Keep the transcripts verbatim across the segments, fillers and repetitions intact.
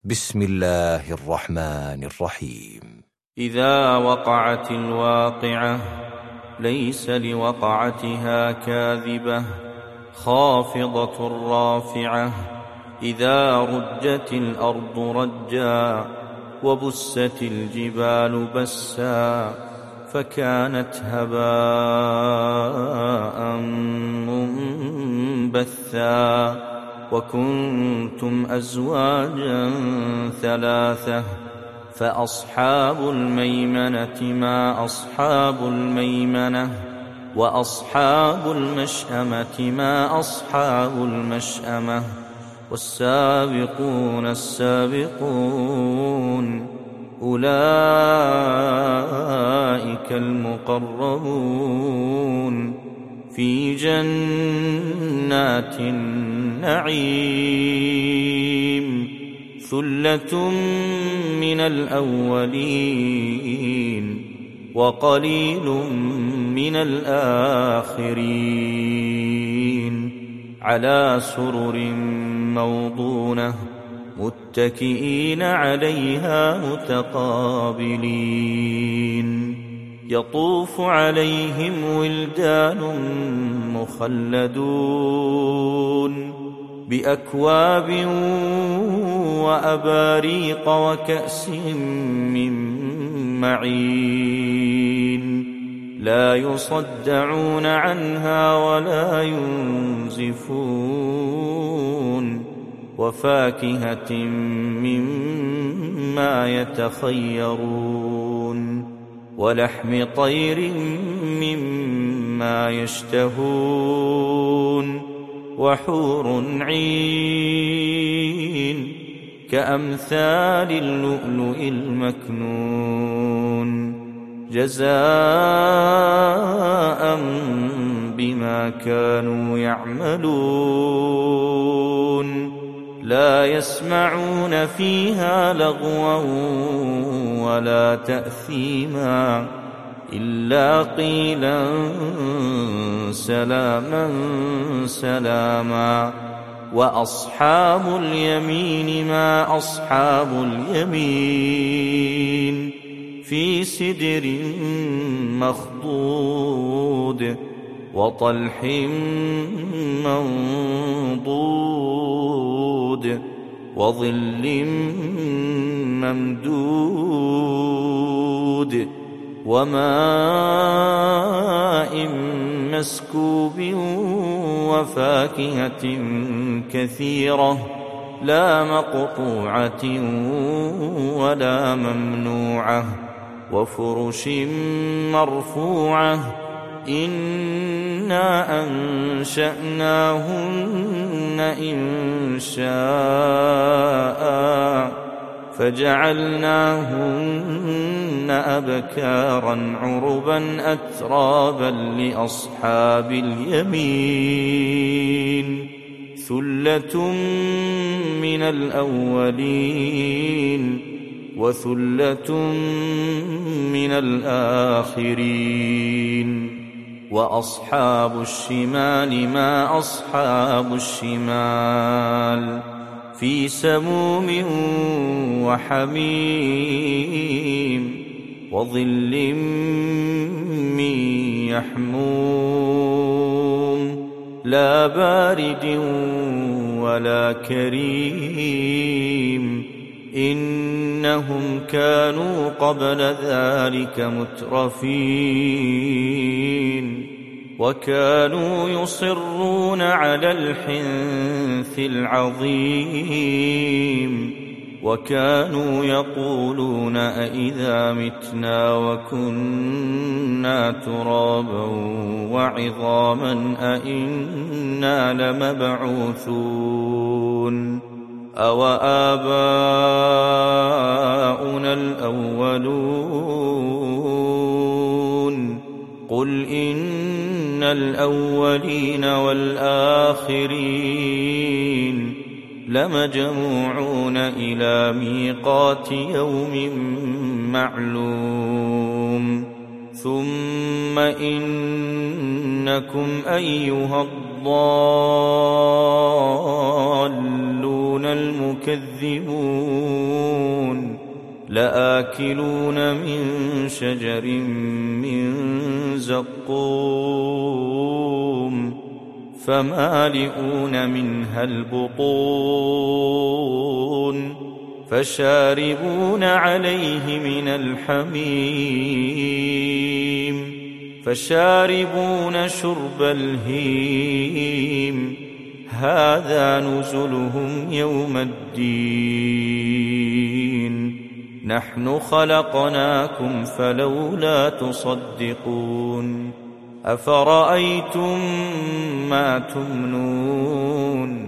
بسم الله الرحمن الرحيم. إذا وقعت الواقعة ليس لوقعتها كاذبة خافضة رافعة. إذا رجت الأرض رجا وبست الجبال بسا فكانت هباء منبثا وكنتم أزواجا ثلاثة فأصحاب الميمنة ما أصحاب الميمنة وأصحاب المشأمة ما أصحاب المشأمة والسابقون السابقون أولئك المقربون في جنات النعيم ثلة من الأولين وقليل من الآخرين على سرر موضونة متكئين عليها متقابلين يطوف عليهم ولدان مخلدون بأكواب وأباريق وكأس من معين لا يصدعون عنها ولا ينزفون وفاكهة مما يتخيرون ولحم طير مما يشتهون وحور عين كأمثال اللؤلؤ المكنون جزاء بما كانوا يعملون لا يسمعون فيها لغوا ولا تأثيما إلا قيلا سلاما سلاما وأصحاب اليمين ما أصحاب اليمين في سدر مخضود وطلح منضود وظل ممدود وماء مسكوب وفاكهة كثيرة لا مقطوعة ولا ممنوعة وفرش مرفوعة إنا أنشأناهن إنشاء فجعلناهن أبكارا عربا أترابا لأصحاب اليمين ثلة من الأولين وثلة من الآخرين وأصحاب الشمال ما أصحاب الشمال في سموم وحميم وظل من يحموم لا بارد ولا كريم إنهم كانوا قبل ذلك مترفين وكانوا يصرون على الحنث العظيم وكانوا يقولون أئذا متنا وكنا ترابا وعظاما أئنا لمبعوثون أو آباؤنا الأولون قل إن الأولين والآخرين لمجموعون إلى ميقات يوم معلوم ثم إنكم أيها الضالون سينبئون المكذبون لآكلون من شجر من زقوم فمالئون منها البطون فشاربون عليه من الحميم فشاربون شرب الهيم هذا نزلهم يوم الدين نحن خلقناكم فلولا تصدقون أفرأيتم ما تمنون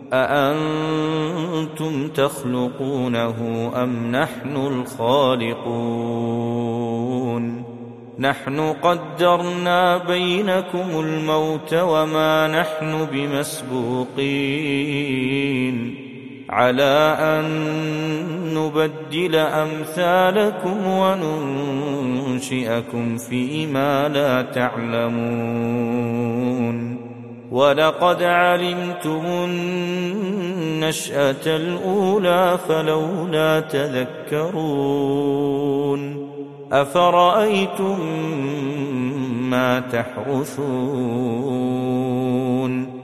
أأنتم تخلقونه أم نحن الخالقون نحن قدرنا بينكم الموت وما نحن بمسبوقين على أن نبدل أمثالكم وننشئكم فيما لا تعلمون ولقد علمتم النشأة الأولى فلولا تذكرون أفرأيتم ما تحرثون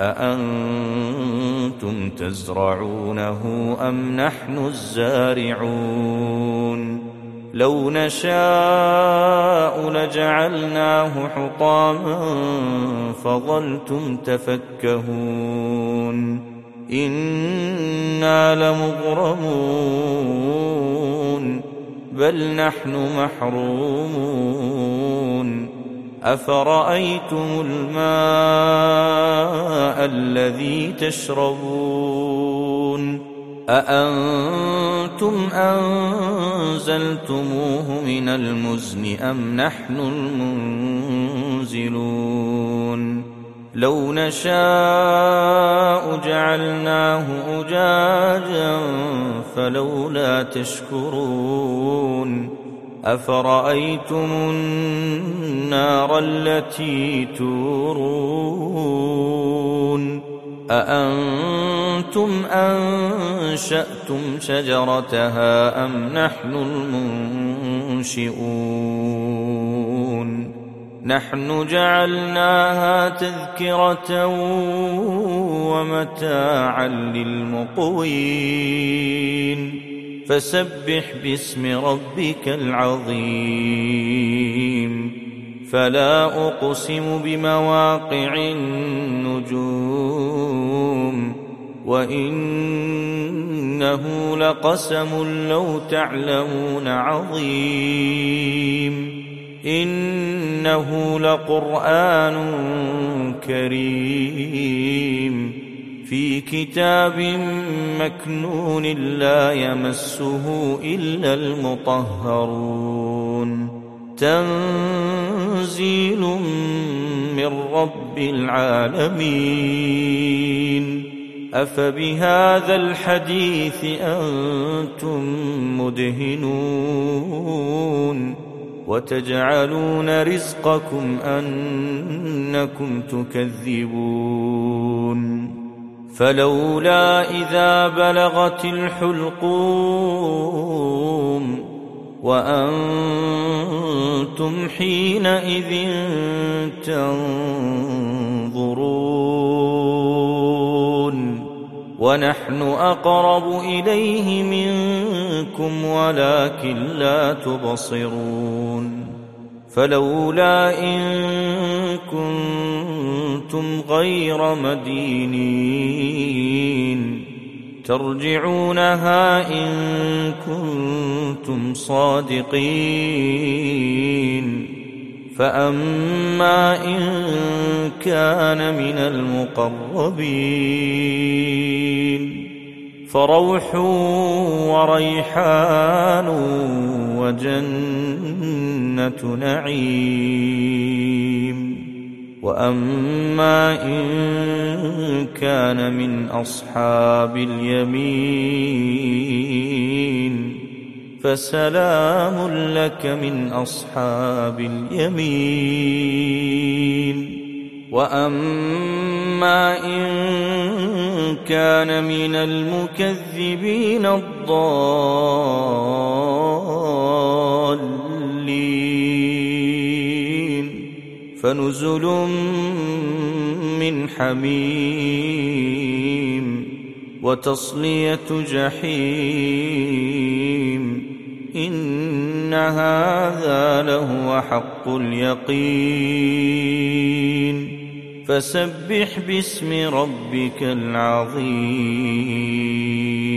أأنتم تزرعونه أم نحن الزارعون لو نشاء لجعلناه حطاما فظلتم تفكهون إنا لمغرمون بل نحن محرومون أفرأيتم الماء الذي تشربون أأنتم أنزلتموه من المزن أم نحن المنزلون لو نشاء جعلناه أجاجا فلولا تشكرون أفرأيتم النار التي تورون أأنتم أنشأتم شجرتها أم نحن المنشئون نحن جعلناها تذكرة ومتاعا للمقوين فسبح باسم ربك العظيم فلا أقسم بمواقع النجوم وإنه لقسم لو تعلمون عظيم إنه لقرآن كريم في كتاب مكنون لا يمسه إلا المطهرون تنزيل من رب العالمين أفبهذا الحديث أنتم مدهنون وتجعلون رزقكم أنكم تكذبون فلولا إذا بلغت الحلقوم وأنتم حينئذ تنظرون ونحن أقرب إليه منكم ولكن لا تبصرون فلولا إن كنتم غير مدينين ترجعونها إن كنتم صادقين فأما إن كان من المقربين فروح وريحان وجنة نعيم وأما إن كان من أصحاب اليمين فسلام لك من أصحاب اليمين وأما إن كان من المكذبين الضالين فنزل من حميم وتصلية جحيم إن هذا لهو حق اليقين فسبح باسم ربك العظيم.